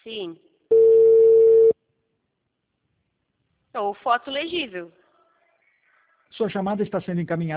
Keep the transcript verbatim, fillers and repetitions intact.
Sim. Ou foto legível. Sua chamada está sendo encaminhada.